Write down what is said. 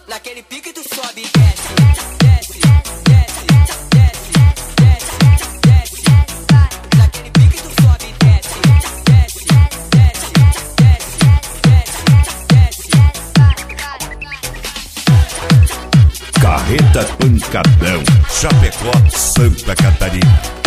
Naquele pique tu sobe e desce, desce, desce, desce, desce, desce. Naquele pique tu sobe e desce, desce, desce, desce, desce, desce. Carreta Pancadão, Chapecó, Santa Catarina.